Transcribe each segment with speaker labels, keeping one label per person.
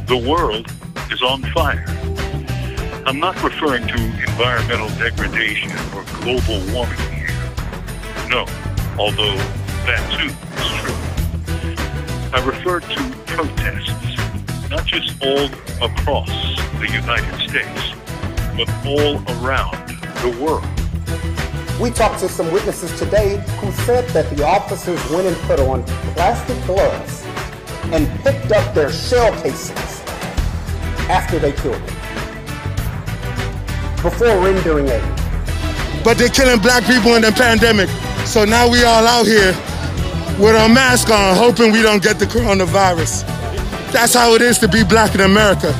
Speaker 1: The world is on fire. I'm not referring to environmental degradation or global warming here. No, although that too is true. I refer to protests, not just all across the United States, but all around the world.
Speaker 2: We talked to some witnesses today who said that the officers went and put on plastic gloves and picked up their shell casings after they killed them, before rendering aid.
Speaker 3: But they're killing black people in the pandemic. So now we all out here with our mask on, hoping we don't get the coronavirus. That's how it is to be black in America.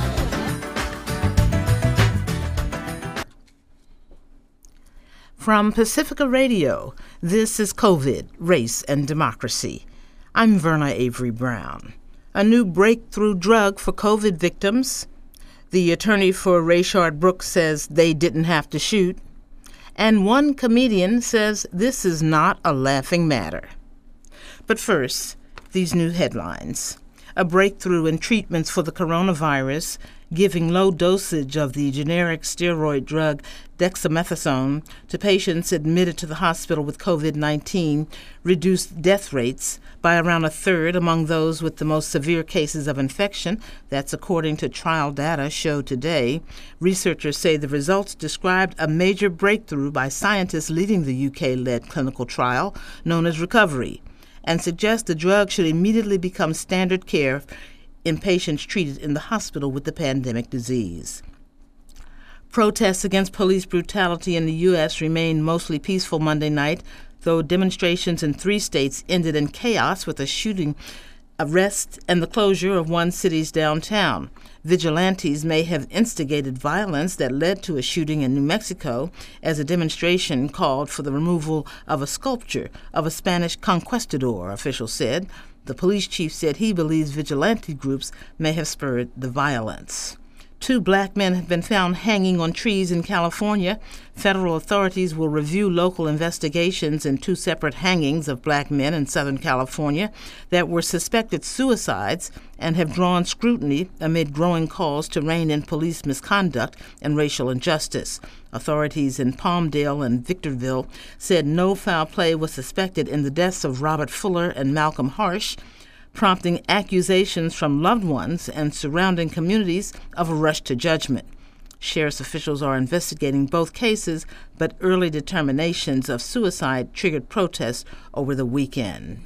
Speaker 4: From Pacifica Radio, this is COVID, Race, and Democracy. I'm Verna Avery Brown. A new breakthrough drug for COVID victims. The attorney for Rayshard Brooks says they didn't have to shoot. And one comedian says this is not a laughing matter. But first, these new headlines. A breakthrough in treatments for the coronavirus, giving low dosage of the generic steroid drug dexamethasone to patients admitted to the hospital with COVID-19 reduced death rates by around a third among those with the most severe cases of infection. That's according to trial data showed today. Researchers say the results described a major breakthrough by scientists leading the UK-led clinical trial known as Recovery, and suggest the drug should immediately become standard care in patients treated in the hospital with the pandemic disease. Protests against police brutality in the U.S. remained mostly peaceful Monday night, though demonstrations in 3 states ended in chaos with a shooting, arrest, and the closure of one city's downtown. Vigilantes may have instigated violence that led to a shooting in New Mexico as a demonstration called for the removal of a sculpture of a Spanish conquistador, officials said. The police chief said he believes vigilante groups may have spurred the violence. 2 black men have been found hanging on trees in California. Federal authorities will review local investigations in 2 separate hangings of black men in Southern California that were suspected suicides and have drawn scrutiny amid growing calls to rein in police misconduct and racial injustice. Authorities in Palmdale and Victorville said no foul play was suspected in the deaths of Robert Fuller and Malcolm Harsh, prompting accusations from loved ones and surrounding communities of a rush to judgment. Sheriff's officials are investigating both cases, but early determinations of suicide triggered protests over the weekend.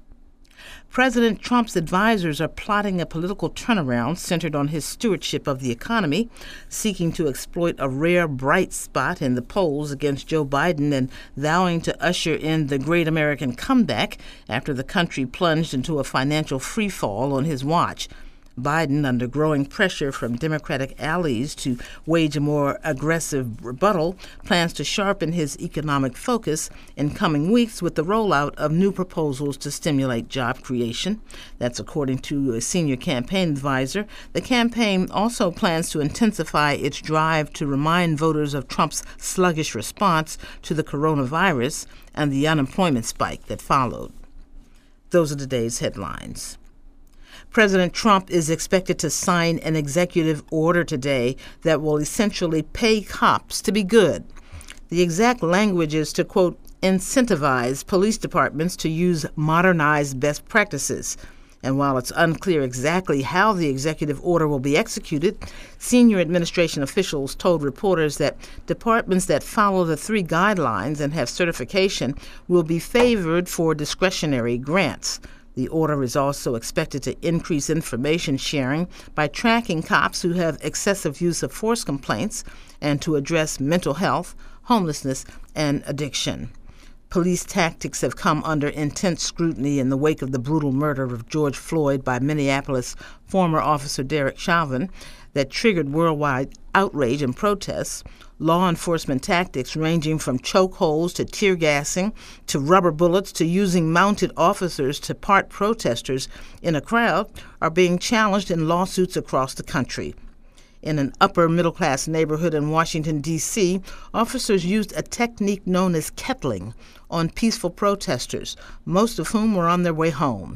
Speaker 4: President Trump's advisors are plotting a political turnaround centered on his stewardship of the economy, seeking to exploit a rare bright spot in the polls against Joe Biden and vowing to usher in the great American comeback after the country plunged into a financial freefall on his watch. Biden, under growing pressure from Democratic allies to wage a more aggressive rebuttal, plans to sharpen his economic focus in coming weeks with the rollout of new proposals to stimulate job creation. That's according to a senior campaign advisor. The campaign also plans to intensify its drive to remind voters of Trump's sluggish response to the coronavirus and the unemployment spike that followed. Those are today's headlines. President Trump is expected to sign an executive order today that will essentially pay cops to be good. The exact language is to, quote, incentivize police departments to use modernized best practices. And while it's unclear exactly how the executive order will be executed, senior administration officials told reporters that departments that follow the 3 guidelines and have certification will be favored for discretionary grants. The order is also expected to increase information sharing by tracking cops who have excessive use of force complaints and to address mental health, homelessness, and addiction. Police tactics have come under intense scrutiny in the wake of the brutal murder of George Floyd by Minneapolis former officer Derek Chauvin that triggered worldwide outrage and protests. Law enforcement tactics ranging from chokeholds to tear gassing to rubber bullets to using mounted officers to part protesters in a crowd are being challenged in lawsuits across the country. In an upper-middle-class neighborhood in Washington, D.C., officers used a technique known as kettling on peaceful protesters, most of whom were on their way home.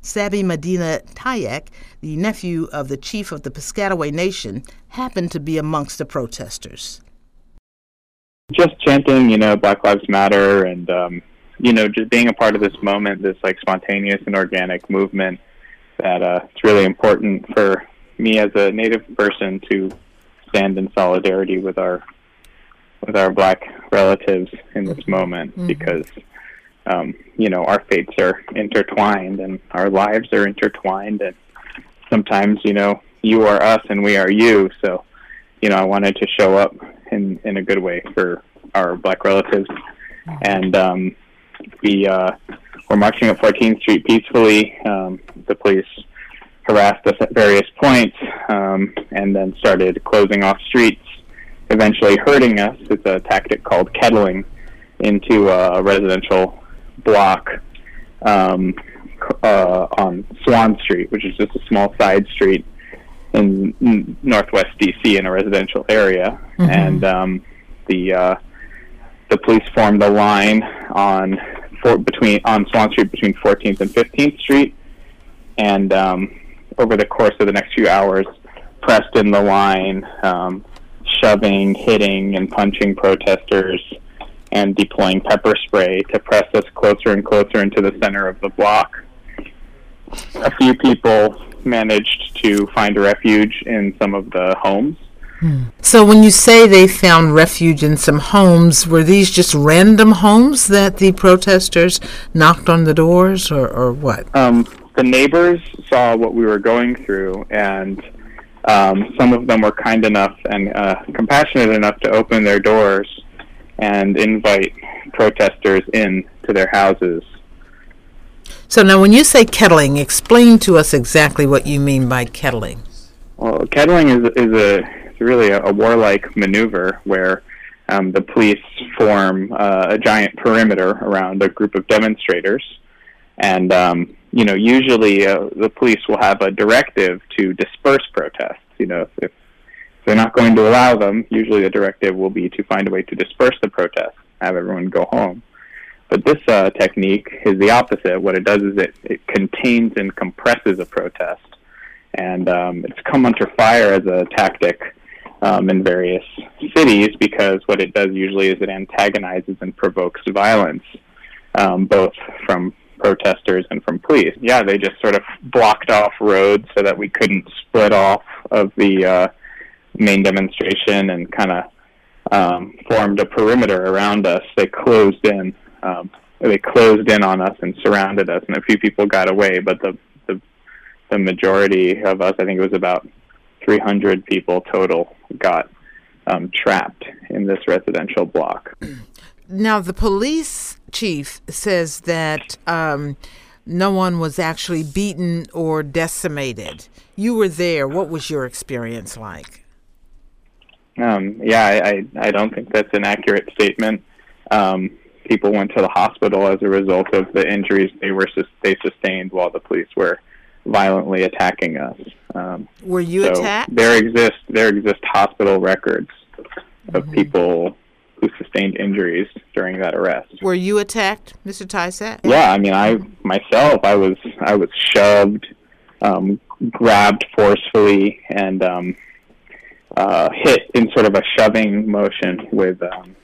Speaker 4: Sabi Medina Tayek, the nephew of the chief of the Piscataway Nation, happened to be amongst the protesters.
Speaker 5: Just chanting, Black Lives Matter, and, just being a part of this moment, this spontaneous and organic movement that it's really important for me as a Native person to stand in solidarity with our Black relatives in this moment, because our fates are intertwined and our lives are intertwined, and sometimes you are us and we are you. So I wanted to show up in a good way for our Black relatives, and we're marching up 14th Street peacefully. The police harassed us at various points, and then started closing off streets, eventually herding us. It's a tactic called kettling into a residential block on Swan Street, which is just a small side street in northwest DC in a residential area. And the police formed a line on Swan Street between 14th and 15th Street, and over the course of the next few hours pressed in the line, shoving, hitting, and punching protesters, and deploying pepper spray to press us closer and closer into the center of the block. A few people managed to find a refuge in some of the homes.
Speaker 4: So when you say they found refuge in some homes, were these just random homes that the protesters knocked on the doors, or what?
Speaker 5: The neighbors saw what we were going through, and some of them were kind enough and compassionate enough to open their doors and invite protesters in to their houses.
Speaker 4: So now when you say kettling, explain to us exactly what you mean by kettling.
Speaker 5: Well, kettling is really a warlike maneuver where the police form a giant perimeter around a group of demonstrators, and usually the police will have a directive to disperse protests. If they're not going to allow them, usually the directive will be to find a way to disperse the protests, have everyone go home. But this technique is the opposite. What it does is it contains and compresses a protest, and it's come under fire as a tactic in various cities, because what it does usually is it antagonizes and provokes violence, both from protesters and from police. Yeah, they just sort of blocked off roads so that we couldn't split off of the main demonstration, and kind of formed a perimeter around us. They closed in on us and surrounded us, and a few people got away, but the majority of us, I think it was about 300 people total, got trapped in this residential block.
Speaker 4: Now, the police chief says that no one was actually beaten or decimated. You were there. What was your experience like?
Speaker 5: I don't think that's an accurate statement. People went to the hospital as a result of the injuries they sustained while the police were violently attacking us.
Speaker 4: Were you attacked?
Speaker 5: There exist hospital records of people who sustained injuries during that arrest.
Speaker 4: Were you attacked, Mr. Tayek?
Speaker 5: Yeah, I mean, I was shoved, grabbed forcefully, and hit in sort of a shoving motion with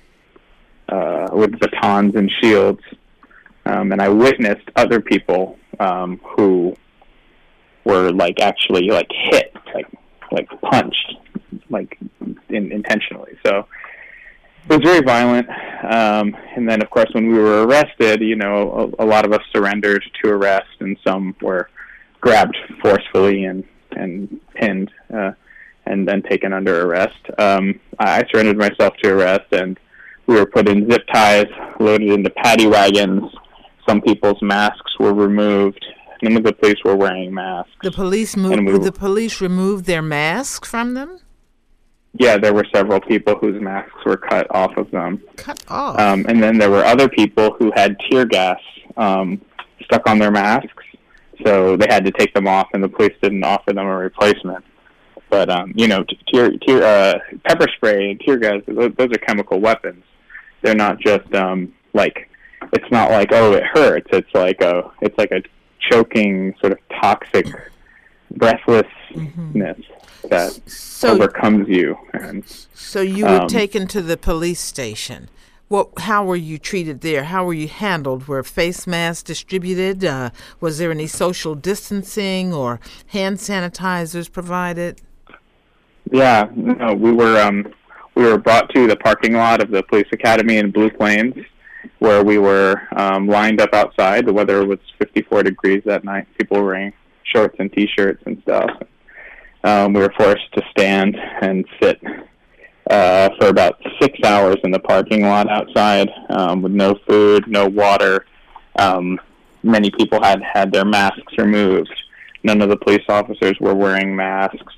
Speaker 5: batons and shields, and I witnessed other people who were actually hit, punched, intentionally. So it was very violent. And then, of course, when we were arrested, a lot of us surrendered to arrest, and some were grabbed forcefully and pinned, and then taken under arrest. I surrendered myself to arrest, and we were put in zip ties, loaded into paddy wagons. Some people's masks were removed. None of the police were wearing masks.
Speaker 4: The police removed their masks from them?
Speaker 5: Yeah, there were several people whose masks were cut off of them.
Speaker 4: Cut off?
Speaker 5: And then there were other people who had tear gas stuck on their masks, so they had to take them off, and the police didn't offer them a replacement. But, pepper spray and tear gas, those are chemical weapons. They're not just, it's not like, oh, it hurts. It's like a choking, sort of toxic breathlessness that overcomes you. And
Speaker 4: so you were taken to the police station. How were you treated there? How were you handled? Were face masks distributed? Was there any social distancing or hand sanitizers provided?
Speaker 5: Yeah, no, we were brought to the parking lot of the police academy in Blue Plains, where we were lined up outside. The weather was 54 degrees that night. People were wearing shorts and T-shirts and stuff. We were forced to stand and sit for about 6 hours in the parking lot outside with no food, no water. Many people had their masks removed. None of the police officers were wearing masks.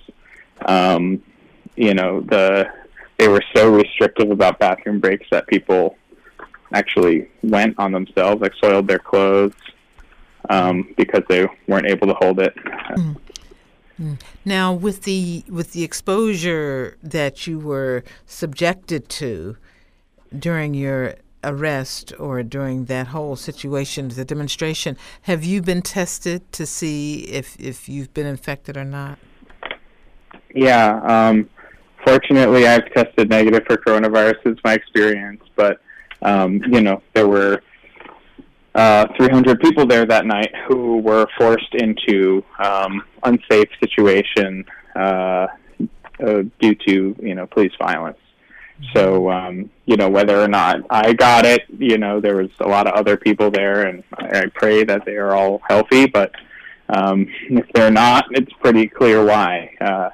Speaker 5: They were so restrictive about bathroom breaks that people actually went on themselves, like soiled their clothes because they weren't able to hold it.
Speaker 4: Now, with the exposure that you were subjected to during your arrest or during that whole situation, the demonstration, have you been tested to see if you've been infected or not?
Speaker 5: Yeah. Fortunately, I've tested negative for coronavirus. It's my experience, but there were 300 people there that night who were forced into unsafe situation due to police violence. So whether or not I got it, there was a lot of other people there, and I pray that they are all healthy. But if they're not, it's pretty clear why.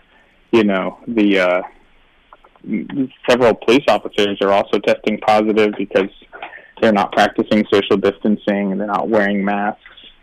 Speaker 5: Several police officers are also testing positive because they're not practicing social distancing and they're not wearing masks.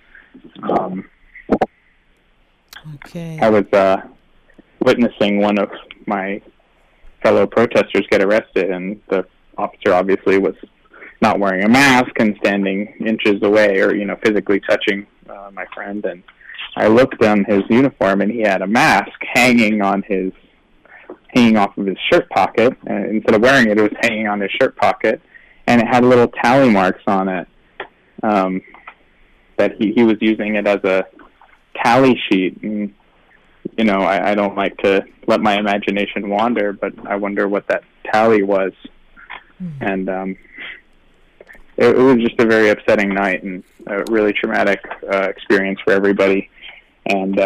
Speaker 4: Okay.
Speaker 5: I was witnessing one of my fellow protesters get arrested, and the officer obviously was not wearing a mask and standing inches away or, physically touching my friend. And I looked on his uniform, and he had a mask hanging off of his shirt pocket. Instead of wearing it, it was hanging on his shirt pocket, and it had little tally marks on it that he was using it as a tally sheet. And, I don't like to let my imagination wander, but I wonder what that tally was. And it was just a very upsetting night and a really traumatic experience for everybody. And,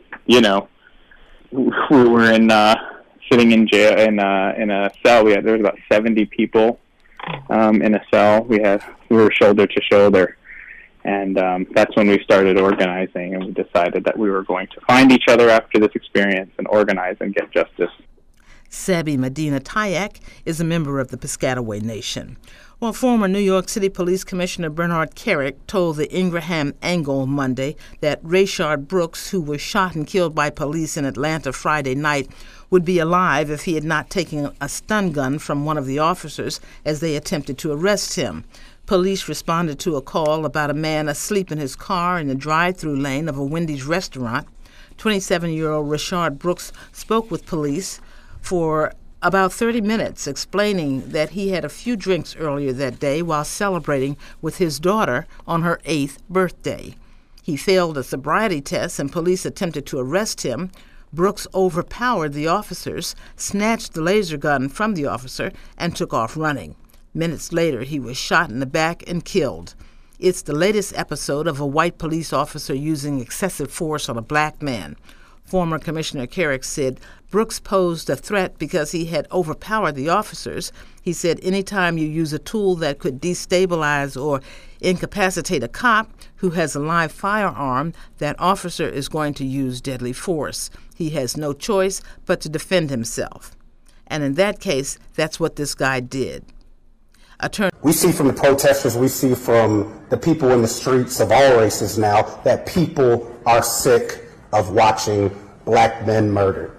Speaker 5: we were sitting in jail in a cell. There was about 70 people in a cell. We were shoulder to shoulder, and that's when we started organizing, and we decided that we were going to find each other after this experience and organize and get justice.
Speaker 4: Sabi Medina Tayak is a member of the Piscataway Nation. Well, former New York City Police Commissioner Bernard Kerik told the Ingraham Angle Monday that Rayshard Brooks, who was shot and killed by police in Atlanta Friday night, would be alive if he had not taken a stun gun from one of the officers as they attempted to arrest him. Police responded to a call about a man asleep in his car in the drive-through lane of a Wendy's restaurant. 27-year-old Rayshard Brooks spoke with police for about 30 minutes, explaining that he had a few drinks earlier that day while celebrating with his daughter on her 8th birthday. He failed a sobriety test and police attempted to arrest him. Brooks overpowered the officers, snatched the laser gun from the officer, and took off running. Minutes later, he was shot in the back and killed. It's the latest episode of a white police officer using excessive force on a black man. Former Commissioner Kerik said Brooks posed a threat because he had overpowered the officers. He said anytime you use a tool that could destabilize or incapacitate a cop who has a live firearm, that officer is going to use deadly force. He has no choice but to defend himself. And in that case, that's what this guy did.
Speaker 2: We see from the protesters, we see from the people in the streets of all races now that people are sick of watching black men murdered.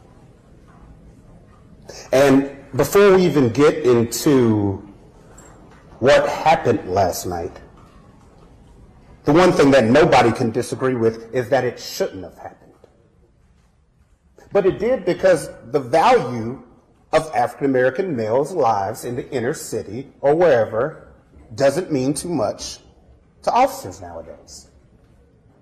Speaker 2: And before we even get into what happened last night, the one thing that nobody can disagree with is that it shouldn't have happened. But it did because the value of African-American males' lives in the inner city or wherever doesn't mean too much to officers nowadays.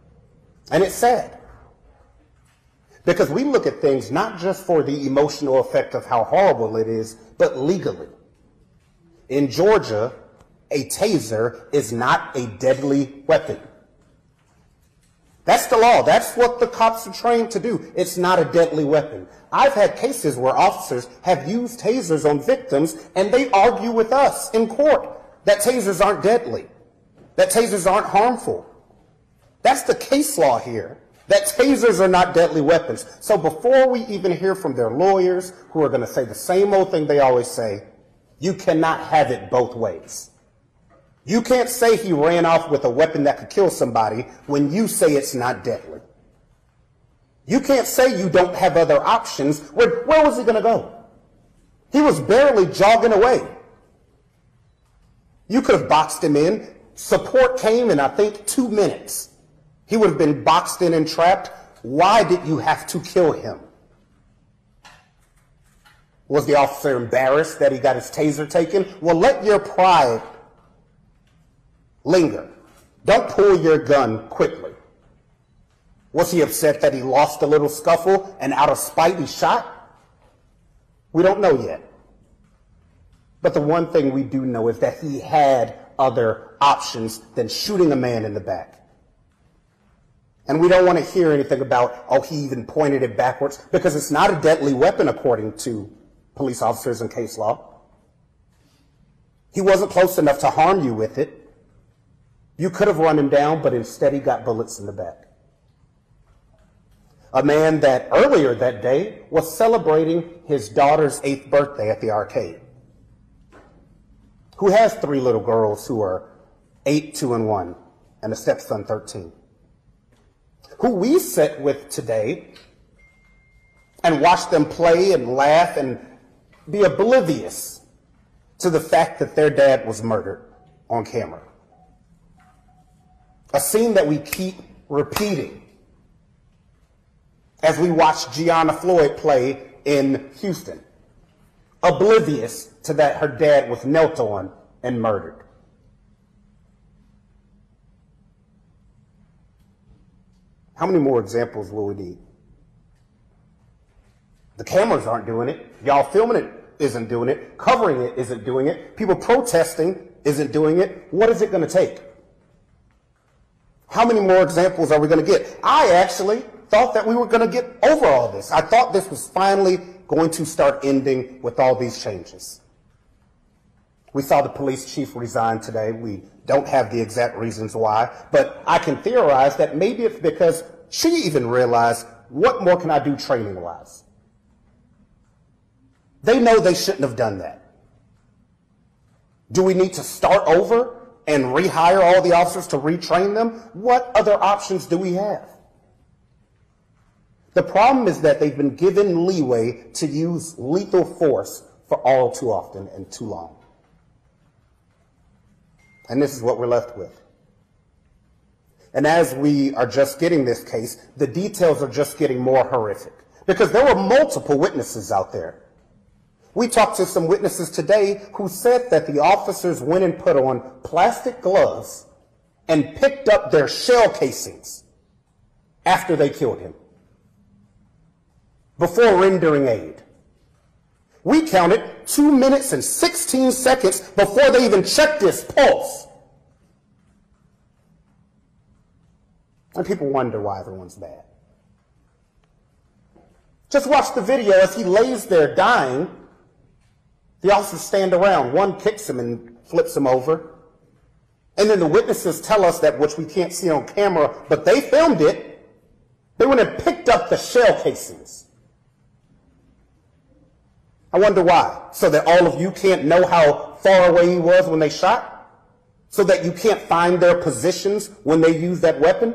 Speaker 2: And it's sad. Because we look at things not just for the emotional effect of how horrible it is, but legally. In Georgia, a taser is not a deadly weapon. That's the law. That's what the cops are trained to do. It's not a deadly weapon. I've had cases where officers have used tasers on victims, and they argue with us in court that tasers aren't deadly, that tasers aren't harmful. That's the case law here, that tasers are not deadly weapons. So before we even hear from their lawyers, who are going to say the same old thing they always say, you cannot have it both ways. You can't say he ran off with a weapon that could kill somebody when you say it's not deadly. You can't say you don't have other options. Where was he going to go? He was barely jogging away. You could have boxed him in. Support came in, I think, 2 minutes. He would have been boxed in and trapped. Why did you have to kill him? Was the officer embarrassed that he got his taser taken? Well, let your pride linger. Don't pull your gun quickly. Was he upset that he lost a little scuffle and out of spite he shot? We don't know yet. But the one thing we do know is that he had other options than shooting a man in the back. And we don't want to hear anything about, oh, he even pointed it backwards, because it's not a deadly weapon according to police officers and case law. He wasn't close enough to harm you with it. You could have run him down, but instead he got bullets in the back. A man that earlier that day was celebrating his daughter's 8th birthday at the arcade, who has 3 little girls who are 8, 2, and 1, and a stepson, 13, who we sit with today and watch them play and laugh and be oblivious to the fact that their dad was murdered on camera. A scene that we keep repeating as we watch Gianna Floyd play in Houston, oblivious to that her dad was knelt on and murdered. How many more examples will we need? The cameras aren't doing it. Y'all filming it isn't doing it. Covering it isn't doing it. People protesting isn't doing it. What is it going to take? How many more examples are we going to get? I actually thought that we were going to get over all this. I thought this was finally going to start ending with all these changes. We saw the police chief resign today. We don't have the exact reasons why, but I can theorize that maybe it's because she even realized, what more can I do training-wise? They know they shouldn't have done that. Do we need to start over and rehire all the officers to retrain them? What other options do we have? The problem is that they've been given leeway to use lethal force for all too often and too long. And this is what we're left with. And as we are just getting this case, the details are just getting more horrific, because there were multiple witnesses out there. We talked to some witnesses today who said that the officers went and put on plastic gloves and picked up their shell casings after they killed him, before rendering aid. We counted 2 minutes and 16 seconds before they even checked his pulse. And people wonder why everyone's bad. Just watch the video as he lays there dying. The officers stand around. One kicks him and flips him over. And then the witnesses tell us that, which we can't see on camera, but they filmed it, they went and picked up the shell casings. I wonder why. So that all of you can't know how far away he was when they shot? So that you can't find their positions when they use that weapon?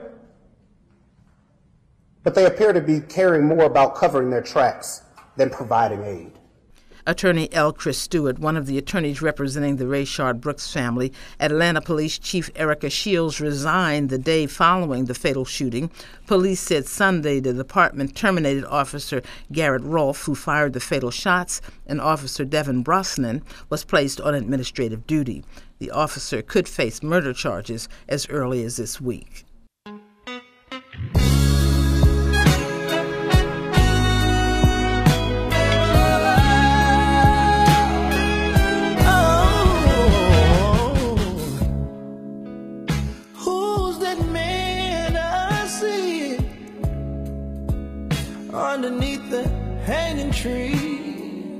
Speaker 2: But they appear to be caring more about covering their tracks than providing aid.
Speaker 4: Attorney L. Chris Stewart, one of the attorneys representing the Rayshard Brooks family, Atlanta Police Chief Erica Shields resigned the day following the fatal shooting. Police said Sunday the department terminated Officer Garrett Rolfe, who fired the fatal shots, and Officer Devin Brosnan was placed on administrative duty. The officer could face murder charges as early as this week.
Speaker 6: underneath the hanging tree.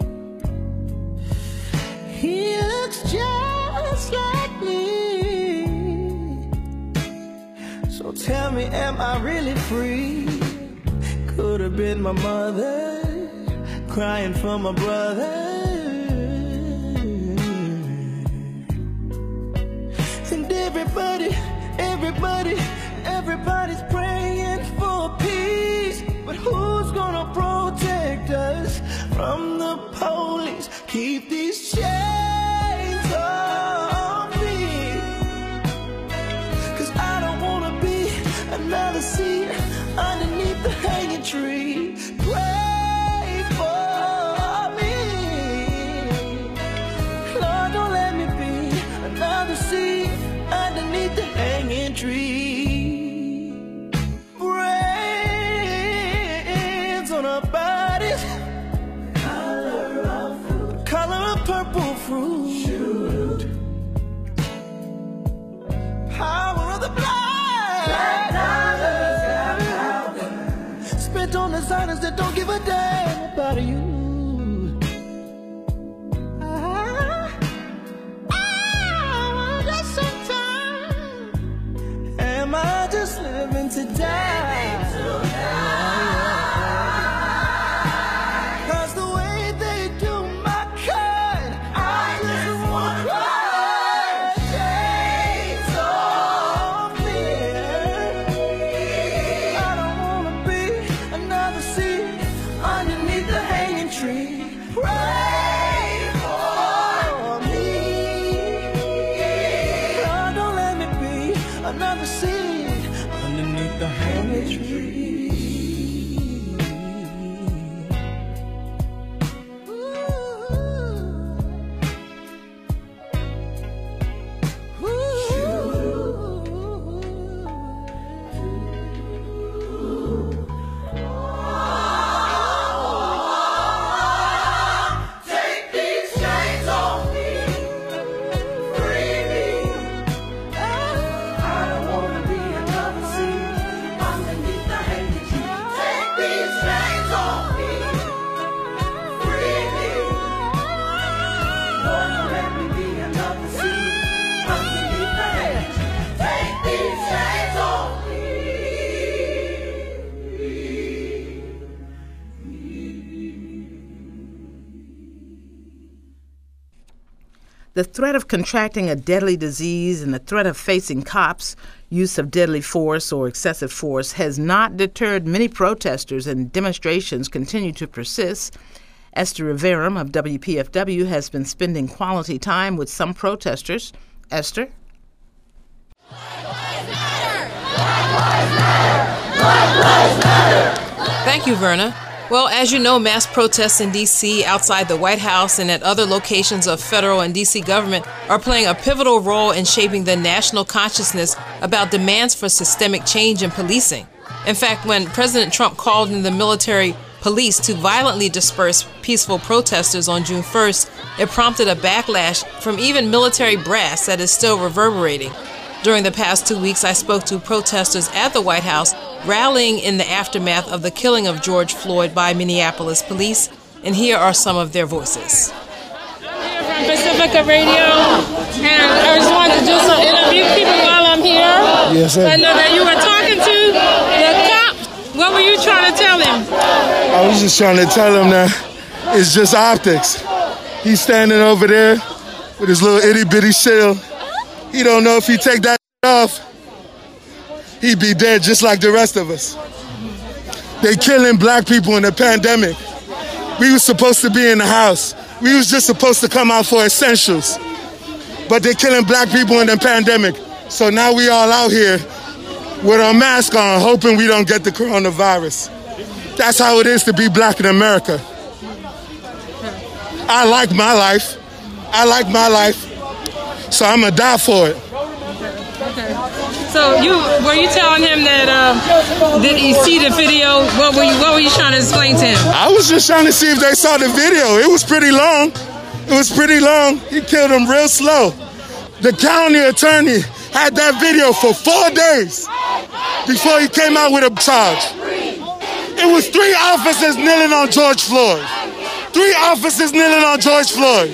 Speaker 6: He looks just like me. So tell me, am I really free? Could have been my mother crying for my brother. And everybody's praying for peace. But who's gonna protect us from the police? Keep these chains off me, 'cause I don't wanna be another seed underneath the hanging tree. Pray for me, Lord, don't let me be another seed underneath the hanging tree. Brains on our bodies, color of purple fruit, power of the blood, spent on designers that don't give a damn about you. Am I just living to die? 'Cause the way they do my kind, I just want to cry. Shades off me. I don't want to be another seed underneath the hanging tree. Pray for me. Lord, don't let me be another seed underneath the hanging tree. Take these chains off me, free me. I don't wanna be another seed underneath the hanging tree. Take these chains off me, free me. Lord, don't let me be another seed underneath the hanging tree. Take these chains off me.
Speaker 4: The threat of contracting a deadly disease and the threat of facing cops' use of deadly force or excessive force has not deterred many protesters, and demonstrations continue to persist. Esther Riverum of WPFW has been spending quality time with some protesters. Esther?
Speaker 7: Thank you, Verna. Well, as you know, mass protests in D.C., outside the White House, and at other locations of federal and D.C. government are playing a pivotal role in shaping the national consciousness about demands for systemic change in policing. In fact, when President Trump called in the military police to violently disperse peaceful protesters on June 1st, it prompted a backlash from even military brass that is still reverberating. During the past 2 weeks, I spoke to protesters at the White House rallying in the aftermath of the killing of George Floyd by Minneapolis police, and here are some of their voices.
Speaker 8: I'm here from Pacifica Radio, and I just wanted to do some interview people while I'm here.
Speaker 3: Yes, sir.
Speaker 8: I know that you were talking to the cop. What were you trying to tell him?
Speaker 3: I was just trying to tell him that it's just optics. He's standing over there with his little itty bitty shield. He don't know if he take that off, he'd be dead just like the rest of us. They killing black people in the pandemic. We was supposed to be in the house. We was just supposed to come out for essentials. But they're killing black people in the pandemic. So now we all out here with our mask on, hoping we don't get the coronavirus. That's how it is to be black in America. I like my life. So I'm gonna die for it.
Speaker 8: Okay. So were you telling him that did he see the video? What were you trying to explain to him?
Speaker 3: I was just trying to see if they saw the video. It was pretty long. He killed him real slow. The county attorney had that video for 4 days before he came out with a charge. It was 3 officers kneeling on George Floyd. 3 officers kneeling on George Floyd.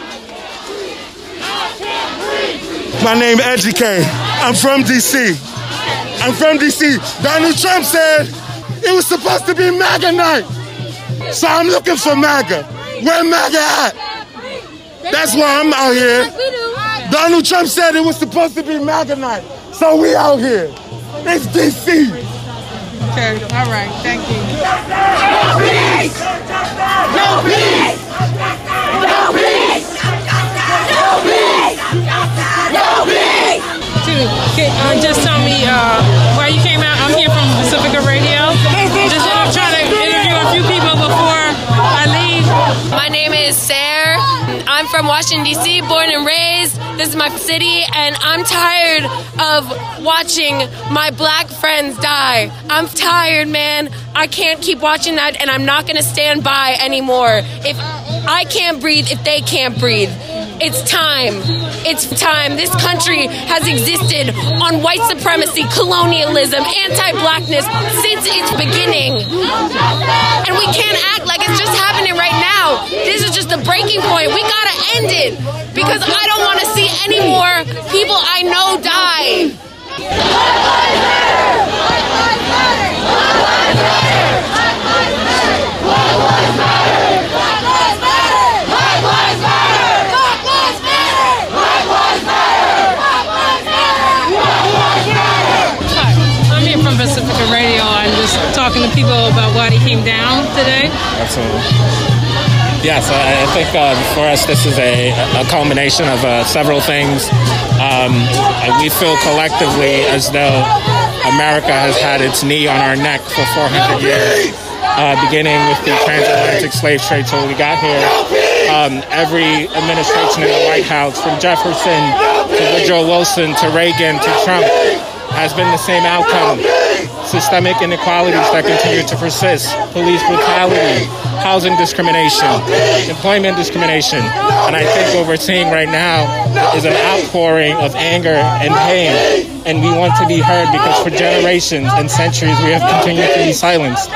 Speaker 3: My name is Edgy K. I'm from D.C. I'm from D.C. Donald Trump said it was supposed to be MAGA night. So I'm looking for MAGA. Where MAGA at? That's why I'm out here. Donald Trump said it was supposed to be MAGA night. So we out here. It's D.C.
Speaker 8: Okay, all right, thank you.
Speaker 6: No peace! No peace! No peace! No peace! No peace!
Speaker 8: Just tell me why you came out. I'm here from Pacifica Radio. Just trying to interview a few people before I leave.
Speaker 9: My name is Sarah. I'm from Washington, D.C., born and raised. This is my city, and I'm tired of watching my black friends die. I'm tired, man. I can't keep watching that, and I'm not going to stand by anymore. If I can't breathe, if they can't breathe. It's time. It's time. This country has existed on white supremacy, colonialism, anti-blackness since its beginning. And we can't act like it's just happening right now. This is just the breaking point. We gotta end it because I don't want to see any more people I know die.
Speaker 8: Pacifica Radio. I'm just talking to people about why they came down today.
Speaker 10: Absolutely. Yes, I think for us this is a culmination of several things. We feel collectively as though America has had its knee on our neck for 400 years, beginning with the transatlantic slave trade till we got here. Every administration in the White House, from Jefferson to Woodrow Wilson to Reagan to Trump, has been the same outcome. Systemic inequalities that continue to persist, police brutality, housing discrimination, employment discrimination. And I think what we're seeing right now is an outpouring of anger and pain. And we want to be heard because for generations and centuries we have continued to be silenced.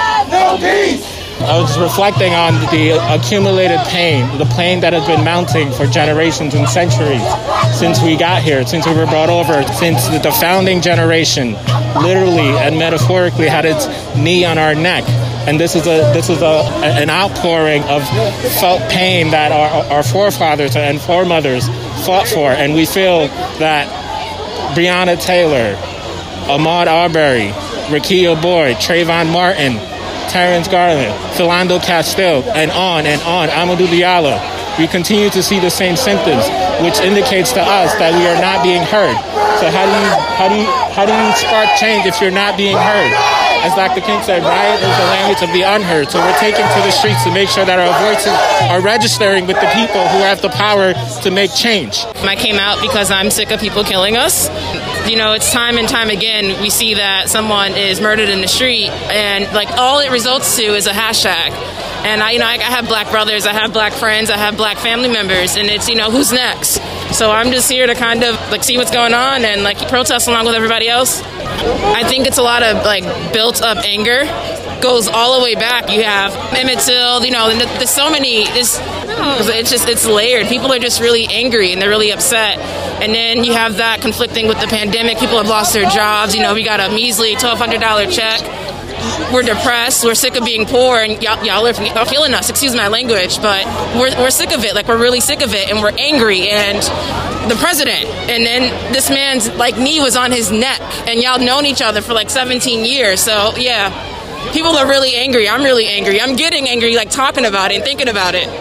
Speaker 10: I was reflecting on the accumulated pain, the pain that has been mounting for generations and centuries since we got here, since we were brought over, since the founding generation literally and metaphorically had its knee on our neck. And this is an outpouring of felt pain that our forefathers and foremothers fought for. And we feel that Breonna Taylor, Ahmaud Arbery, Rekia Boyd, Trayvon Martin, Terrence Garland, Philando Castile, and on, Amadou Diallo. We continue to see the same symptoms, which indicates to us that we are not being heard. So how do you spark change if you're not being heard? As Dr. King said, riot is the language of the unheard. So we're taking to the streets to make sure that our voices are registering with the people who have the power to make change.
Speaker 7: I came out because I'm sick of people killing us. You know, it's time and time again we see that someone is murdered in the street, and like all it results to is a hashtag. And I have black brothers, I have black friends, I have black family members, and it's, who's next? So I'm just here to kind of see what's going on and protest along with everybody else. I think it's a lot of built up anger. Goes all the way back. You have Emmett Till, there's so many, it's layered. People are just really angry and they're really upset. And then you have that conflicting with the pandemic. People have lost their jobs. We got a measly $1,200 check. We're depressed. We're sick of being poor, and y'all are killing us. Excuse my language, but we're sick of it. We're really sick of it, and we're angry. And the president, and then this man's knee was on his neck, and y'all known each other for 17 years. So yeah, people are really angry. I'm really angry. I'm getting angry talking about it and thinking about it.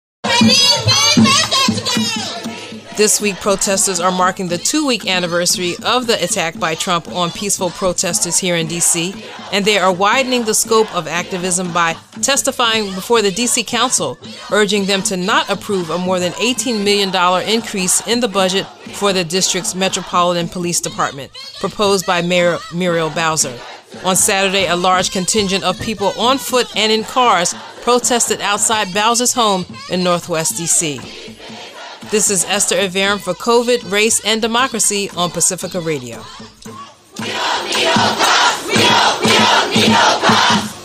Speaker 7: This week, protesters are marking the 2-week anniversary of the attack by Trump on peaceful protesters here in D.C., and they are widening the scope of activism by testifying before the D.C. Council, urging them to not approve a more than $18 million increase in the budget for the district's Metropolitan Police Department, proposed by Mayor Muriel Bowser. On Saturday, a large contingent of people on foot and in cars protested outside Bowser's home in Northwest D.C. This is Esther Averum for COVID, Race, and Democracy on Pacifica Radio.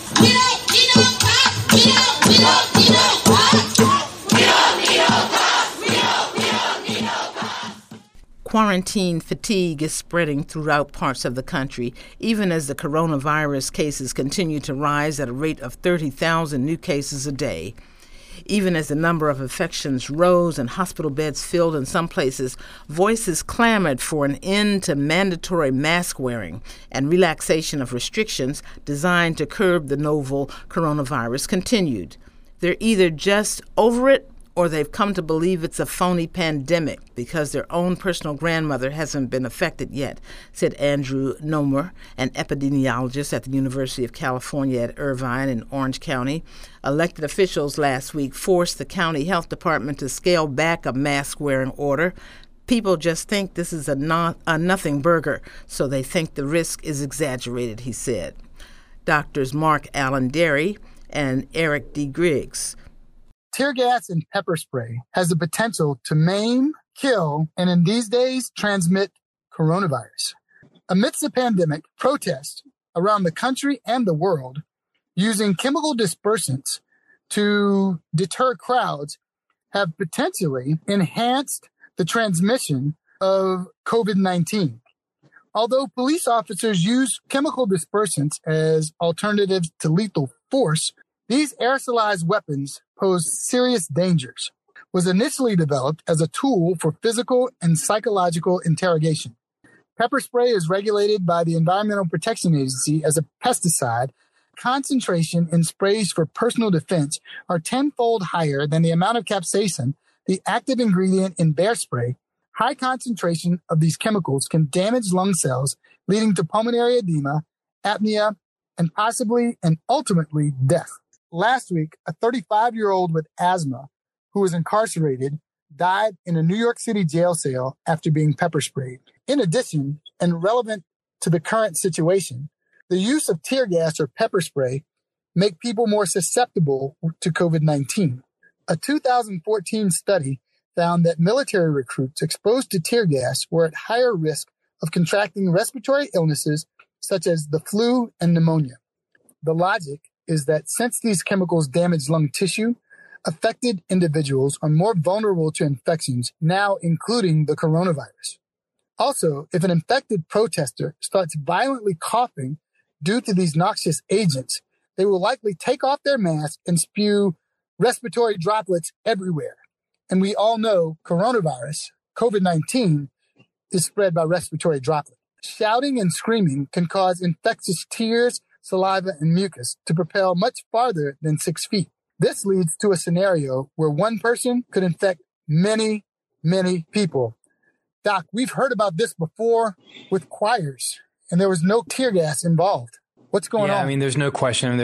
Speaker 4: Quarantine fatigue is spreading throughout parts of the country, even as the coronavirus cases continue to rise at a rate of 30,000 new cases a day. Even as the number of infections rose and hospital beds filled in some places, voices clamored for an end to mandatory mask wearing and relaxation of restrictions designed to curb the novel coronavirus continued. They're either just over it or they've come to believe it's a phony pandemic because their own personal grandmother hasn't been affected yet, said Andrew Nomer, an epidemiologist at the University of California at Irvine in Orange County. Elected officials last week forced the county health department to scale back a mask-wearing order. People just think this is a nothing burger, so they think the risk is exaggerated, he said. Doctors Mark Allen Derry and Eric D. Griggs.
Speaker 11: Tear gas and pepper spray has the potential to maim, kill, and in these days, transmit coronavirus. Amidst the pandemic, protests around the country and the world using chemical dispersants to deter crowds have potentially enhanced the transmission of COVID-19. Although police officers use chemical dispersants as alternatives to lethal force, these aerosolized weapons pose serious dangers. Was initially developed as a tool for physical and psychological interrogation. Pepper spray is regulated by the Environmental Protection Agency as a pesticide. Concentration in sprays for personal defense are 10-fold higher than the amount of capsaicin, the active ingredient in bear spray. High concentration of these chemicals can damage lung cells, leading to pulmonary edema, apnea, and possibly and ultimately death. Last week, a 35-year-old with asthma who was incarcerated died in a New York City jail cell after being pepper sprayed. In addition, and relevant to the current situation, the use of tear gas or pepper spray make people more susceptible to COVID-19. A 2014 study found that military recruits exposed to tear gas were at higher risk of contracting respiratory illnesses such as the flu and pneumonia. The logic is that since these chemicals damage lung tissue, affected individuals are more vulnerable to infections, now including the coronavirus. Also, if an infected protester starts violently coughing due to these noxious agents, they will likely take off their mask and spew respiratory droplets everywhere. And we all know coronavirus, COVID-19, is spread by respiratory droplets. Shouting and screaming can cause infectious tears, saliva, and mucus to propel much farther than 6 feet. This leads to a scenario where one person could infect many, many people. Doc, we've heard about this before with choirs, and there was no tear gas involved. What's going on?
Speaker 12: I mean, there's no question.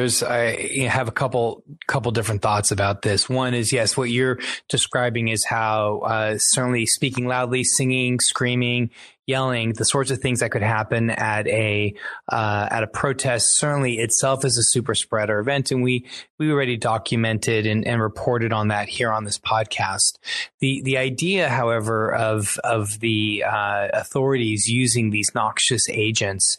Speaker 12: I have a couple different thoughts about this. One is, yes, what you're describing is how certainly speaking loudly, singing, screaming, yelling, the sorts of things that could happen at a protest certainly itself is a super spreader event. And we already documented and reported on that here on this podcast. The idea, however, of the authorities using these noxious agents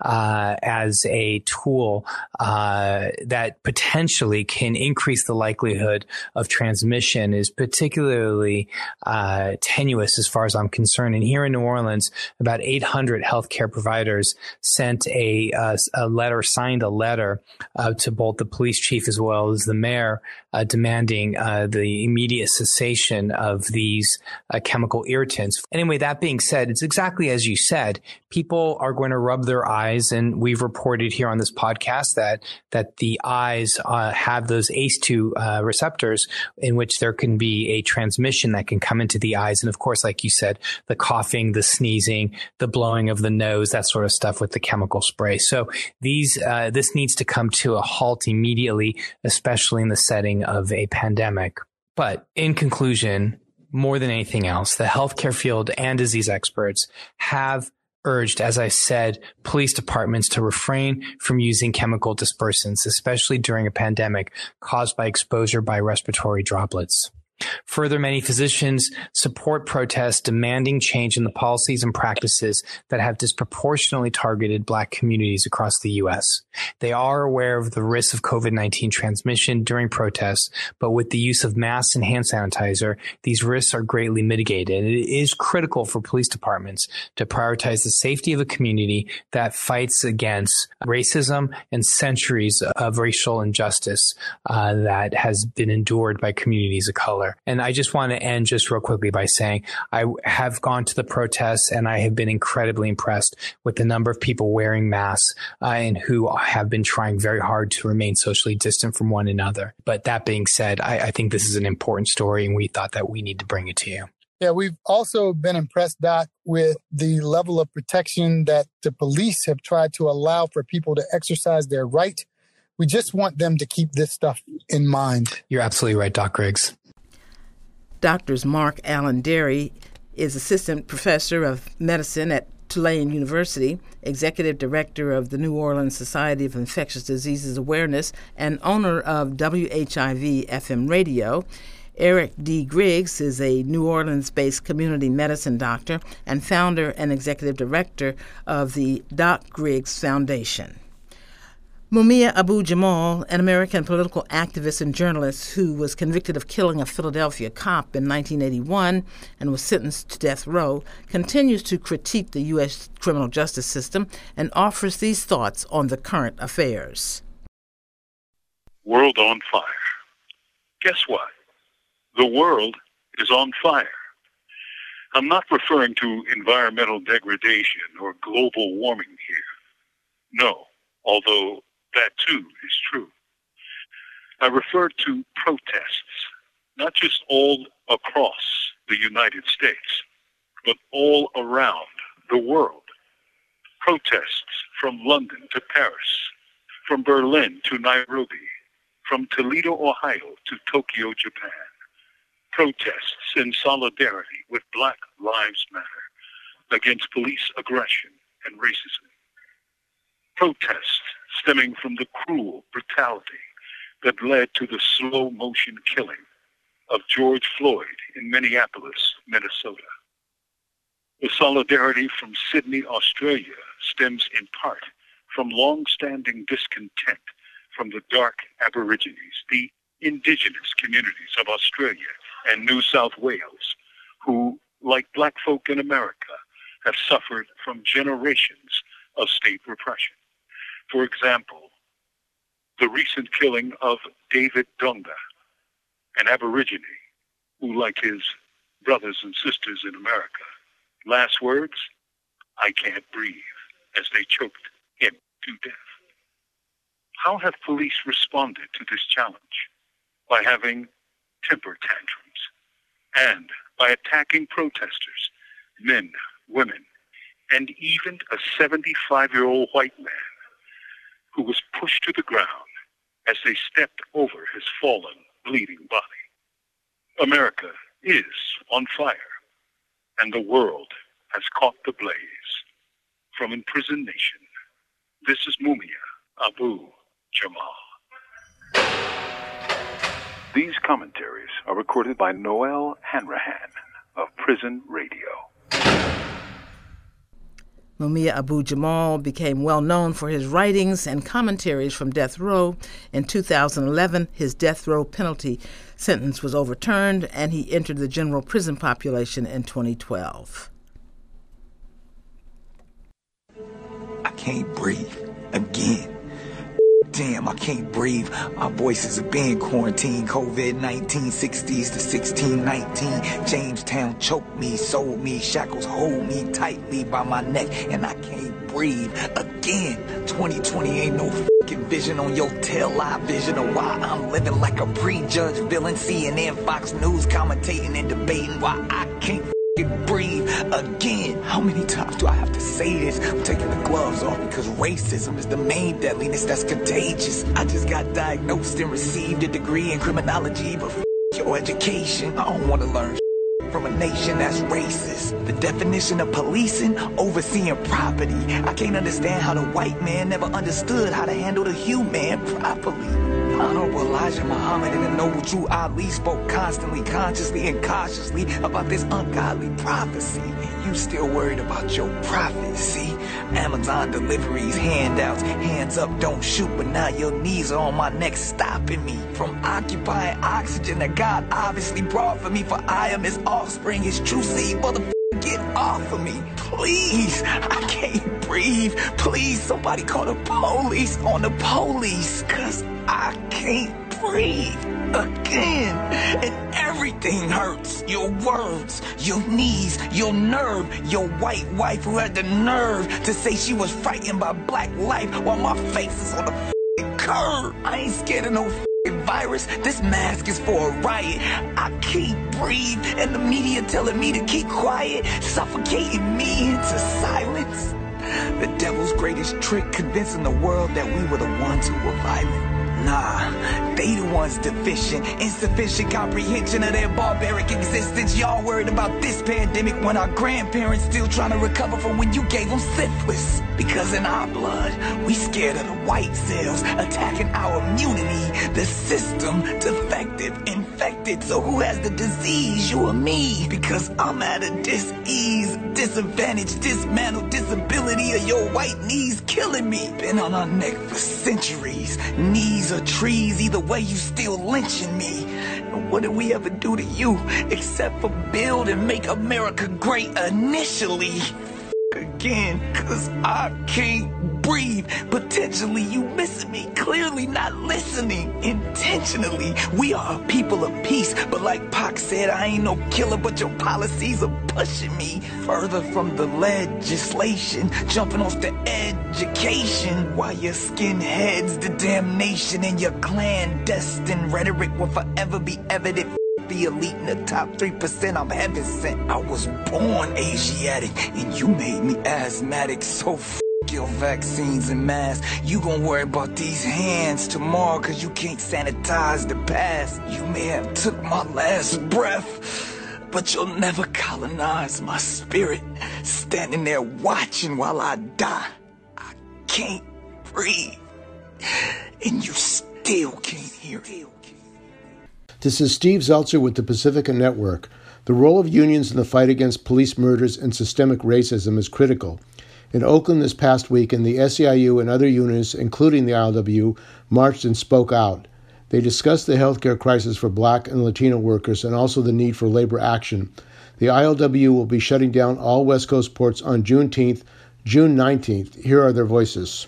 Speaker 12: as a tool that potentially can increase the likelihood of transmission is particularly tenuous as far as I'm concerned. And here in New Orleans, about 800 healthcare providers sent signed a letter to both the police chief as well as the mayor, demanding the immediate cessation of these chemical irritants. Anyway, that being said, it's exactly as you said. People are going to rub their eyes, and we've reported here on this podcast that the eyes have those ACE2 receptors in which there can be a transmission that can come into the eyes. And of course, like you said, the coughing, the sneezing, the blowing of the nose, that sort of stuff with the chemical spray. So this needs to come to a halt immediately, especially in the setting of a pandemic. But in conclusion, more than anything else, the healthcare field and disease experts have urged, as I said, police departments to refrain from using chemical dispersants, especially during a pandemic caused by exposure by respiratory droplets. Further, many physicians support protests demanding change in the policies and practices that have disproportionately targeted Black communities across the U.S. They are aware of the risks of COVID-19 transmission during protests, but with the use of masks and hand sanitizer, these risks are greatly mitigated. And it is critical for police departments to prioritize the safety of a community that fights against racism and centuries of racial injustice that has been endured by communities of color. And I just want to end just real quickly by saying I have gone to the protests and I have been incredibly impressed with the number of people wearing masks and who have been trying very hard to remain socially distant from one another. But that being said, I think this is an important story and we thought that we need to bring it to you.
Speaker 11: Yeah, we've also been impressed, Doc, with the level of protection that the police have tried to allow for people to exercise their right. We just want them to keep this stuff in mind.
Speaker 12: You're absolutely right, Doc Griggs.
Speaker 4: Dr. Mark Allen Derry is Assistant Professor of Medicine at Tulane University, Executive Director of the New Orleans Society of Infectious Diseases Awareness, and owner of WHIV FM Radio. Eric D. Griggs is a New Orleans-based community medicine doctor and founder and executive director of the Doc Griggs Foundation. Mumia Abu-Jamal, an American political activist and journalist who was convicted of killing a Philadelphia cop in 1981 and was sentenced to death row, continues to critique the U.S. criminal justice system and offers these thoughts on the current affairs.
Speaker 1: World on fire. Guess what? The world is on fire. I'm not referring to environmental degradation or global warming here. No, although that too is true. I refer to protests, not just all across the United States, but all around the world. Protests from London to Paris, from Berlin to Nairobi, from Toledo, Ohio to Tokyo, Japan. Protests in solidarity with Black Lives Matter against police aggression and racism. Protests stemming from the cruel brutality that led to the slow-motion killing of George Floyd in Minneapolis, Minnesota. The solidarity from Sydney, Australia stems in part from long-standing discontent from the dark Aborigines, the indigenous communities of Australia and New South Wales, who, like Black folk in America, have suffered from generations of state repression. For example, the recent killing of David Dunga, an Aborigine who, like his brothers and sisters in America, last words, "I can't breathe," as they choked him to death. How have police responded to this challenge? By having temper tantrums and by attacking protesters, men, women, and even a 75-year-old white man who was pushed to the ground as they stepped over his fallen, bleeding body. America is on fire, and the world has caught the blaze. From Imprisoned Nation, this is Mumia Abu-Jamal.
Speaker 13: These commentaries are recorded by Noel Hanrahan of Prison Radio.
Speaker 4: Mumia Abu-Jamal became well known for his writings and commentaries from death row. In 2011, his death row penalty sentence was overturned, and he entered the general prison population in 2012.
Speaker 14: I can't breathe again. Damn, I can't breathe. My voices have been quarantined. COVID-19, 60s to 1619. Jamestown choked me, sold me, shackles hold me tightly by my neck, and I can't breathe again. 2020 ain't no fucking vision on your tail live vision of why I'm living like a prejudged villain. CNN, Fox News commentating and debating why I can't breathe again. How many times do I have to say this? I'm taking the gloves off because racism is the main deadliness that's contagious. I just got diagnosed and received a degree in criminology, but your education. I don't want to learn from a nation that's racist. The definition of policing, overseeing property. I can't understand how the white man never understood how to handle the human properly. Honorable Elijah Muhammad and the noble Drew Ali spoke constantly, consciously, and cautiously about this ungodly prophecy. And you still worried about your profit, see? Amazon deliveries, handouts, hands up, don't shoot, but now your knees are on my neck stopping me from occupying oxygen that God obviously brought for me, for I am his offspring, his true seed. Motherfucker, get off of me, please. I can't breathe. Please, somebody call the police on the police, cause I can't breathe again. And everything hurts. Your words, your knees, your nerve, your white wife who had the nerve to say she was frightened by black life while my face is on the f***ing curb. I ain't scared of no virus. This mask is for a riot. I can't breathe, and the media telling me to keep quiet, suffocating me into silence. The devil's greatest trick, convincing the world that we were the ones who were violent. Nah, they the ones deficient, insufficient comprehension of their barbaric existence. Y'all worried about this pandemic when our grandparents still trying to recover from when you gave them syphilis. Because in our blood, we scared of the white cells attacking our immunity. The system defective, infected. So who has the disease, you or me? Because I'm at a dis-ease, disadvantage, dismantled disability of your white knees killing me. Been on our neck for centuries. Knees or trees, either way you still lynching me. And what did we ever do to you except for build and make America great initially? Again, cause I can't breathe. Potentially you missing me, clearly not listening. Intentionally, we are a people of peace, but like Pac said, I ain't no killer, but your policies are pushing me further from the legislation, jumping off the education, while your skinheads, the damnation, and your clandestine rhetoric will forever be evident. The elite in the top 3%, I'm heaven sent. I was born Asiatic, and you made me asthmatic. So f your vaccines and masks. You gon' worry about these hands tomorrow, cause you can't sanitize the past. You may have took my last breath, but you'll never colonize my spirit. Standing there watching while I die. I can't breathe, and you still can't hear it.
Speaker 15: This is Steve Zeltzer with the Pacifica Network. The role of unions in the fight against police murders and systemic racism is critical. In Oakland this past weekend, the SEIU and other unions, including the ILWU, marched and spoke out. They discussed the healthcare crisis for Black and Latino workers and also the need for labor action. The ILWU will be shutting down all West Coast ports on Juneteenth, June 19th. Here are their voices.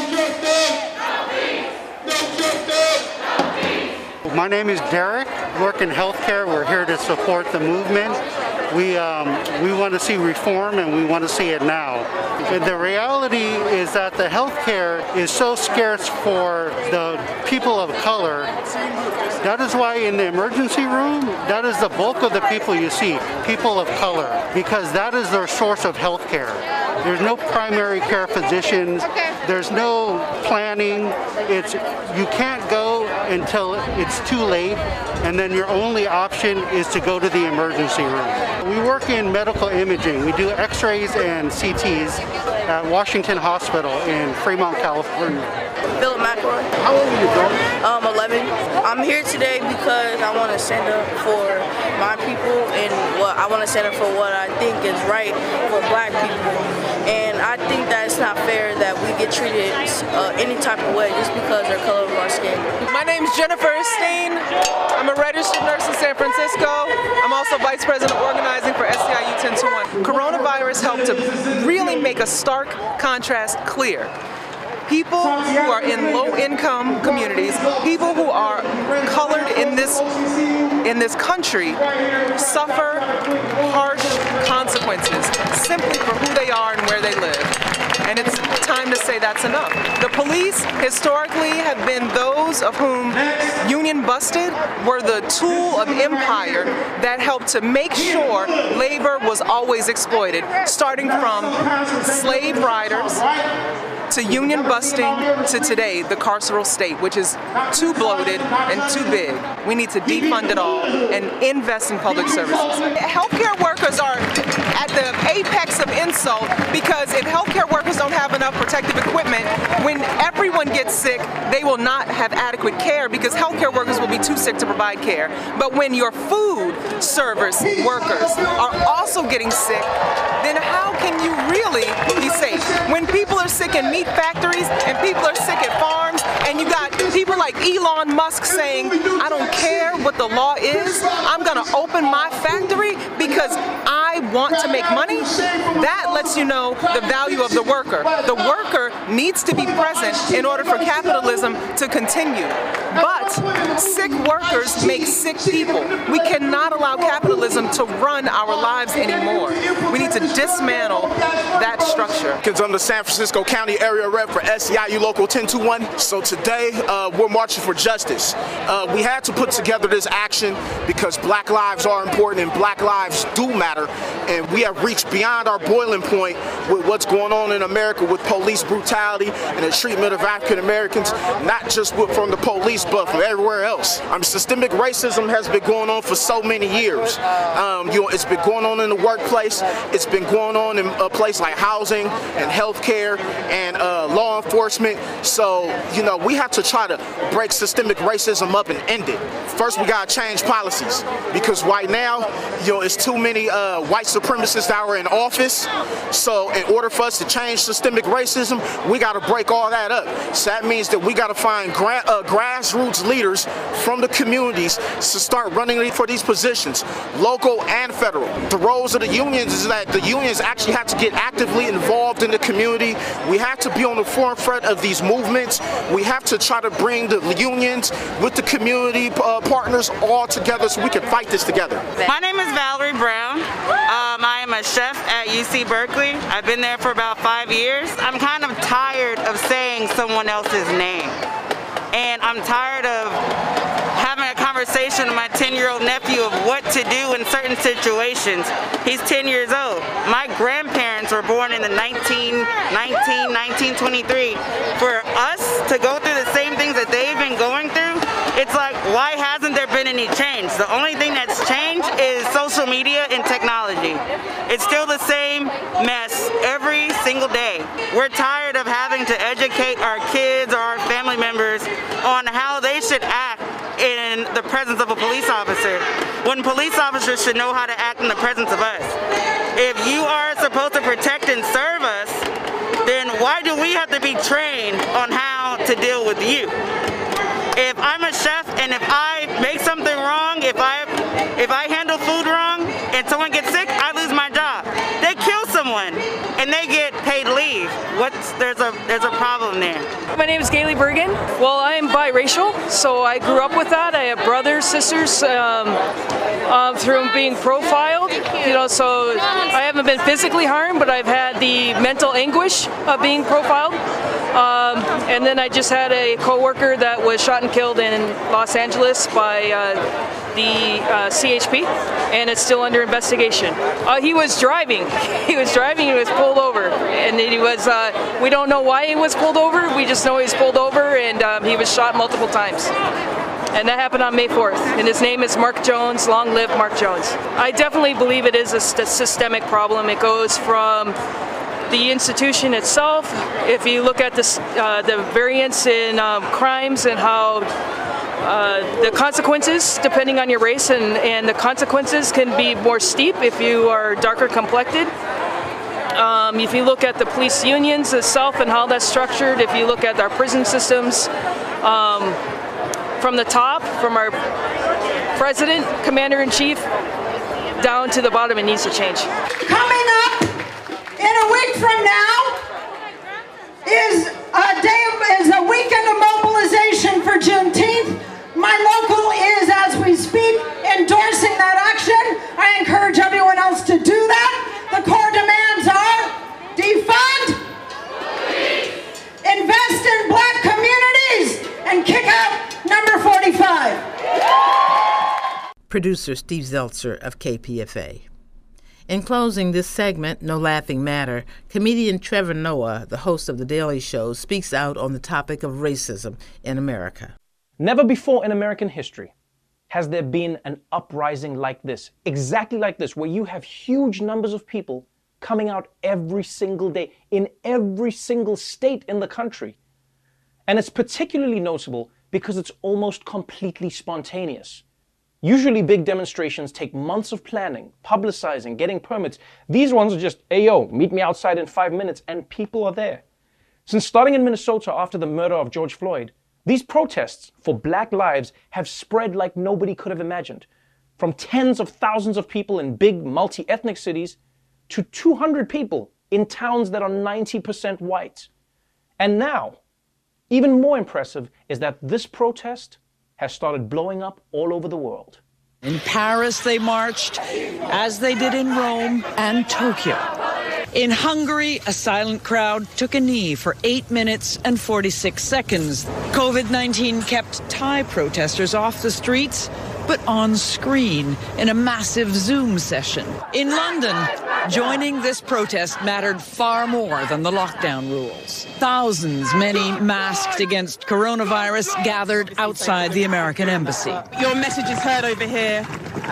Speaker 16: My name is Derek. Work in healthcare. We're here to support the movement. We want to see reform, and we want to see it now. And the reality is that the healthcare is so scarce for the people of color. That is why in the emergency room, that is the bulk of the people you see, people of color, because that is their source of healthcare. There's no primary care physicians. There's no planning. You can't go until it's too late, and then your only option is to go to the emergency room. We work in medical imaging. We do x-rays and CTs at Washington Hospital in Fremont, California.
Speaker 17: Philip McElroy.
Speaker 16: How old are you, bro?
Speaker 17: 11. I'm here today because I want to stand up for my people, and I want to stand up for what I think is right for Black people. And I think that it's not fair that we get treated any type of way just because they're color of our skin.
Speaker 18: My name's Jennifer Steen. I'm a registered nurse in San Francisco. I'm also Vice President of Organizing for SEIU 1021. Coronavirus helped to really make a stark contrast clear. People who are in low-income communities, people who are colored in this country, suffer harsh consequences simply for who they are and where they live. And it's time to say that's enough. The police historically have been those of whom union busted were the tool of empire that helped to make sure labor was always exploited, starting from slave riders to union busting to today, the carceral state, which is too bloated and too big. We need to defund it all and invest in public services. Healthcare workers are at the apex of insult because if healthcare workers don't have enough protective equipment, when everyone gets sick, they will not have adequate care because healthcare workers will be too sick to provide care. But when your food service workers are also getting sick, then how can you really be safe? When people are sick in meat factories and people are sick at farms and you got people like Elon Musk saying, I don't care what the law is, I'm gonna open my factory because I want to make money, that lets you know the value of the worker. The worker needs to be present in order for capitalism to continue. But sick workers make sick people. We cannot allow capitalism to run our lives anymore. We need to dismantle that structure.
Speaker 19: Because I'm the San Francisco County Area Rep for SEIU Local 1021. So today we're marching for justice. We had to put together this action because black lives are important and black lives do matter. And we have reached beyond our boiling point with what's going on in America with police brutality and the treatment of African Americans, not just from the police, but from everywhere else. Systemic racism has been going on for so many years. It's been going on in the workplace. It's been going on in a place like housing and healthcare and law enforcement. So, we have to try to break systemic racism up and end it. First, we got to change policies because right now, it's too many white supremacists that are in office. So in order for us to change systemic racism, we got to break all that up. So that means that we got to find grassroots leaders from the communities to start running for these positions, local and federal. The roles of the unions is that the unions actually have to get actively involved in the community. We have to be on the forefront of these movements. We have to try to bring the unions with the community partners all together so we can fight this together.
Speaker 20: My name is Valerie Brown. I am a chef at UC Berkeley. I've been there for about 5 years. I'm kind of tired of saying someone else's name. And I'm tired of having a conversation with my 10-year-old nephew of what to do in certain situations. He's 10 years old. My grandparents were born in the 1923. For us to go through the same things that they've been going through, it's like, why hasn't there been any change? The only thing that's changed is social media and technology. It's still the same mess every single day. We're tired of having to educate our kids or our family members on how they should act in the presence of a police officer, when police officers should know how to act in the presence of us. If you are supposed to protect and serve us, then why do we have to be trained on how to deal with you? If I'm a chef and if I make something wrong, if I handle food wrong and someone gets sick, I lose my job. They kill someone and they get paid leave. There's a problem there.
Speaker 21: My name is Gailey Bergen. Well, I am biracial, so I grew up with that. I have brothers, sisters, through being profiled. So I haven't been physically harmed, but I've had the mental anguish of being profiled. And then I just had a coworker that was shot and killed in Los Angeles by the CHP, and it's still under investigation. He was driving. He was pulled over, and he was. We don't know why he was pulled over. We just know he was pulled over, and he was shot multiple times. And that happened on May 4th. And his name is Mark Jones. Long live Mark Jones. I definitely believe it is a systemic problem. It goes from the institution itself. If you look at this, the variance in crimes and how the consequences, depending on your race, and the consequences can be more steep if you are darker complected. If you look at the police unions itself and how that's structured, if you look at our prison systems, from the top, from our president, commander-in-chief, down to the bottom, it needs to change.
Speaker 22: Coming up in a week from now is a weekend of mobilization for Juneteenth. My local is, as we speak, endorsing that action. I encourage everyone else to do that. The core demands are defund, invest in black communities, and kick out number 45.
Speaker 4: Producer Steve Zeltzer of KPFA. In closing this segment, No Laughing Matter, comedian Trevor Noah, the host of The Daily Show, speaks out on the topic of racism in America.
Speaker 2: Never before in American history has there been an uprising like this, exactly like this, where you have huge numbers of people coming out every single day in every single state in the country. And it's particularly notable because it's almost completely spontaneous. Usually big demonstrations take months of planning, publicizing, getting permits. These ones are just, hey yo, meet me outside in 5 minutes, and people are there. Since starting in Minnesota after the murder of George Floyd, these protests for Black lives have spread like nobody could have imagined. From tens of thousands of people in big multi-ethnic cities to 200 people in towns that are 90% white. And now, even more impressive is that this protest has started blowing up all over the world.
Speaker 5: In Paris, they marched, as they did in Rome and Tokyo. In Hungary, a silent crowd took a knee for 8 minutes and 46 seconds. COVID-19 kept Thai protesters off the streets, but on screen in a massive Zoom session. In London, joining this protest mattered far more than the lockdown rules. Thousands, many masked against coronavirus, gathered outside the American embassy.
Speaker 23: Your message is heard over here,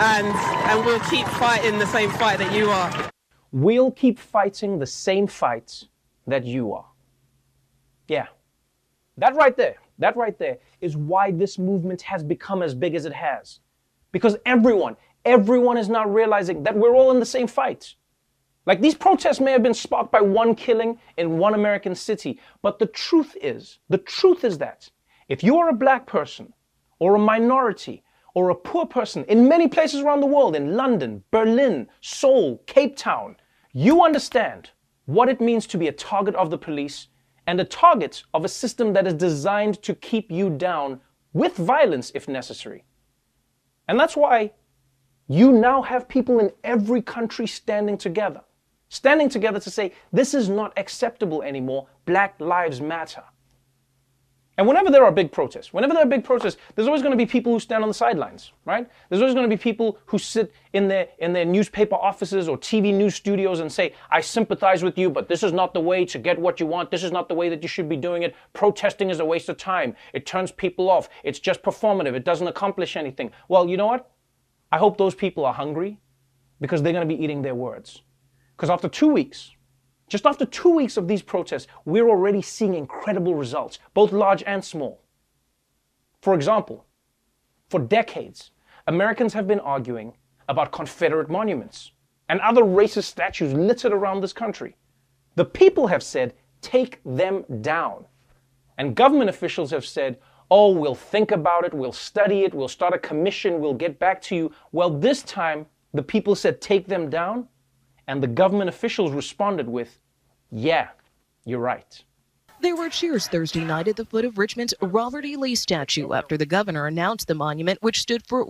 Speaker 23: and we'll keep fighting the same fight that you are.
Speaker 2: We'll keep fighting the same fights that you are. Yeah, that right there is why this movement has become as big as it has. Because everyone is now realizing that we're all in the same fight. Like, these protests may have been sparked by one killing in one American city, but the truth is that if you are a Black person or a minority or a poor person in many places around the world, in London, Berlin, Seoul, Cape Town, you understand what it means to be a target of the police and a target of a system that is designed to keep you down with violence if necessary. And that's why you now have people in every country standing together to say, this is not acceptable anymore, Black Lives Matter. And whenever there are big protests, there's always going to be people who stand on the sidelines, right? There's always going to be people who sit in their newspaper offices or TV news studios and say, I sympathize with you, but this is not the way to get what you want. This is not the way that you should be doing it. Protesting is a waste of time. It turns people off. It's just performative. It doesn't accomplish anything. Well, you know what? I hope those people are hungry because they're going to be eating their words. Because after 2 weeks, just after 2 weeks of these protests, we're already seeing incredible results, both large and small. For example, for decades, Americans have been arguing about Confederate monuments and other racist statues littered around this country. The people have said, take them down. And government officials have said, oh, we'll think about it, we'll study it, we'll start a commission, we'll get back to you. Well, this time, the people said, take them down, and the government officials responded with, yeah, you're right.
Speaker 24: There were cheers Thursday night at the foot of Richmond's Robert E. Lee statue after the governor announced the monument, which stood for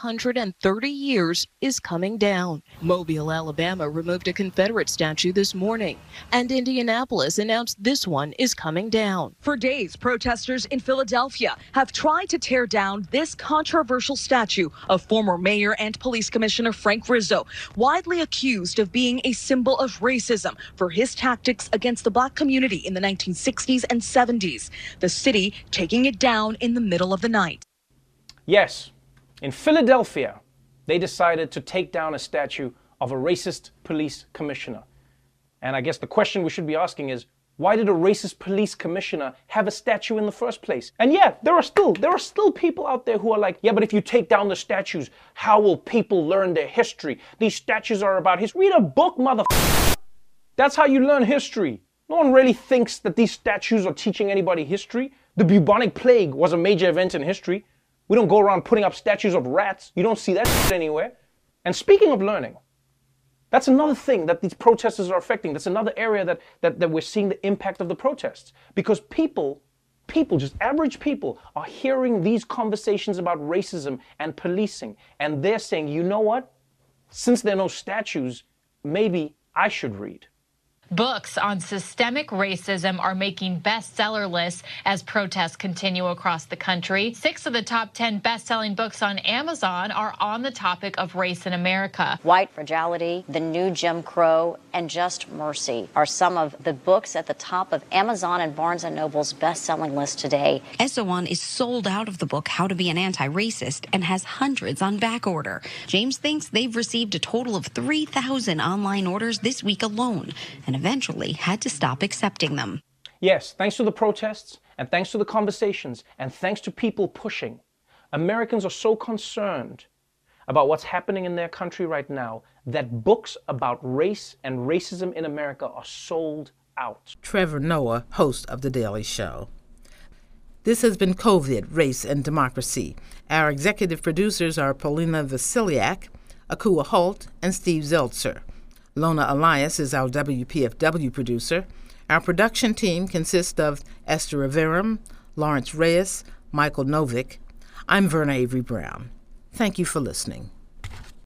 Speaker 24: 130 years, is coming down. Mobile, Alabama removed a Confederate statue this morning, and Indianapolis announced this one is coming down.
Speaker 25: For days, protesters in Philadelphia have tried to tear down this controversial statue of former mayor and police commissioner Frank Rizzo, widely accused of being a symbol of racism for his tactics against the Black community in the 1960s and 70s, the city taking it down in the middle of the night.
Speaker 2: Yes, in Philadelphia, they decided to take down a statue of a racist police commissioner. And I guess the question we should be asking is, why did a racist police commissioner have a statue in the first place? And yeah, there are still people out there who are like, yeah, but if you take down the statues, how will people learn their history? These statues are about history. Read a book, motherfucker. That's how you learn history. No one really thinks that these statues are teaching anybody history. The bubonic plague was a major event in history. We don't go around putting up statues of rats. You don't see that shit anywhere. And speaking of learning, that's another thing that these protesters are affecting. That's another area that we're seeing the impact of the protests. Because people, just average people, are hearing these conversations about racism and policing. And they're saying, you know what? Since there are no statues, maybe I should read.
Speaker 3: Books on systemic racism are making bestseller lists as protests continue across the country. 6 of the top 10 best-selling books on Amazon are on the topic of race in America.
Speaker 6: White Fragility, The New Jim Crow, and Just Mercy are some of the books at the top of Amazon and Barnes & Noble's best-selling list today.
Speaker 8: Esoan is sold out of the book How to Be an Anti-Racist and has hundreds on back order. James thinks they've received a total of 3,000 online orders this week alone and eventually had to stop accepting them.
Speaker 2: Yes, thanks to the protests, and thanks to the conversations, and thanks to people pushing, Americans are so concerned about what's happening in their country right now that books about race and racism in America are sold out.
Speaker 4: Trevor Noah, host of The Daily Show. This has been COVID, Race and Democracy. Our executive producers are Paulina Vasiliak, Akua Holt, and Steve Zeltzer. Lona Elias is our WPFW producer. Our production team consists of Esther Averum, Lawrence Reyes, Michael Novick. I'm Verna Avery Brown. Thank you for listening.